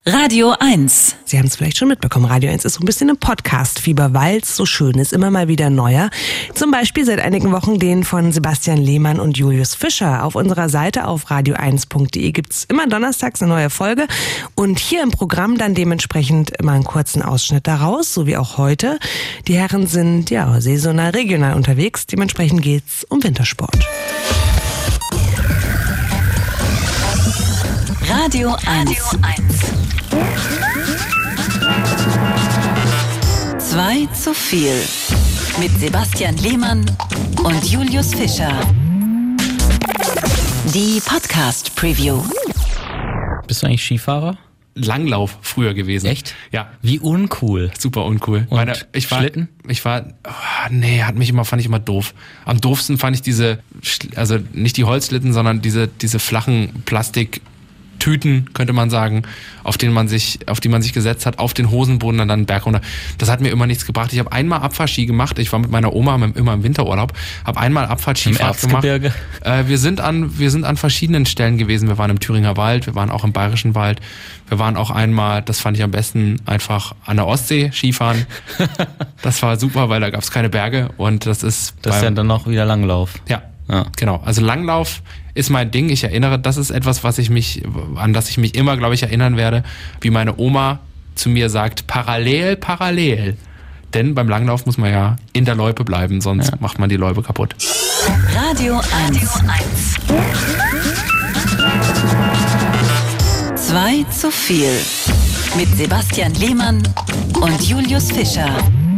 Radio 1. Sie haben es vielleicht schon mitbekommen, Radio 1 ist so ein bisschen im Podcast-Fieber, weil es so schön ist, immer mal wieder neuer. Zum Beispiel seit einigen Wochen den von Sebastian Lehmann und Julius Fischer. Auf unserer Seite auf radio1.de gibt's immer donnerstags eine neue Folge und hier im Programm dann dementsprechend immer einen kurzen Ausschnitt daraus, so wie auch heute. Die Herren sind ja saisonal regional unterwegs, dementsprechend geht's um Wintersport. Radio 1. 2 zu viel. Mit Sebastian Lehmann und Julius Fischer. Die Podcast-Preview. Bist du eigentlich Skifahrer? Langlauf früher gewesen. Echt? Ja. Wie uncool. Super uncool. Und Schlitten? Fand ich immer doof. Am doofsten fand ich also nicht die Holzschlitten, sondern diese flachen Plastiktüten, könnte man sagen, auf die man sich gesetzt hat, auf den Hosenboden und dann Berg runter. Das hat mir immer nichts gebracht. Ich habe einmal Abfahrtski gemacht. Ich war mit meiner Oma immer im Winterurlaub. Habe einmal Abfahrtskifahrt gemacht. Wir sind an verschiedenen Stellen gewesen. Wir waren im Thüringer Wald, wir waren auch im Bayerischen Wald. Wir waren auch einmal, das fand ich am besten, einfach an der Ostsee Skifahren. Das war super, weil da gab es keine Berge und das ist ja dann auch wieder Langlauf. Ja, genau. Also Langlauf ist mein Ding. Das ist etwas, an das ich mich immer, glaube ich, erinnern werde, wie meine Oma zu mir sagt, parallel. Denn beim Langlauf muss man ja in der Loipe bleiben, sonst macht man die Loipe kaputt. Radio 1. 2 zu viel. Mit Sebastian Lehmann und Julius Fischer.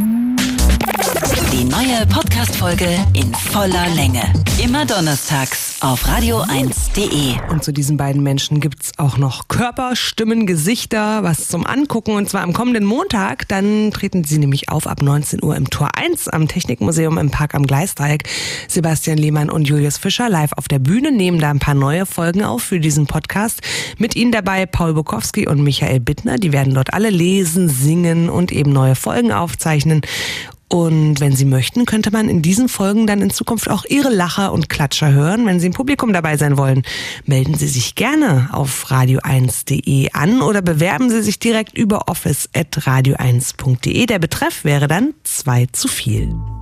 Die neue Podcast-Folge in voller Länge. Immer donnerstags auf radio1.de. Und zu diesen beiden Menschen gibt's auch noch Körper, Stimmen, Gesichter, was zum Angucken. Und zwar am kommenden Montag. Dann treten sie nämlich auf ab 19 Uhr im Tor 1 am Technikmuseum im Park am Gleisdreieck. Sebastian Lehmann und Julius Fischer live auf der Bühne, nehmen da ein paar neue Folgen auf für diesen Podcast. Mit ihnen dabei Paul Bukowski und Michael Bittner. Die werden dort alle lesen, singen und eben neue Folgen aufzeichnen. Und wenn Sie möchten, könnte man in diesen Folgen dann in Zukunft auch Ihre Lacher und Klatscher hören. Wenn Sie im Publikum dabei sein wollen, melden Sie sich gerne auf radio1.de an oder bewerben Sie sich direkt über office@radio1.de. Der Betreff wäre dann 2 zu viel.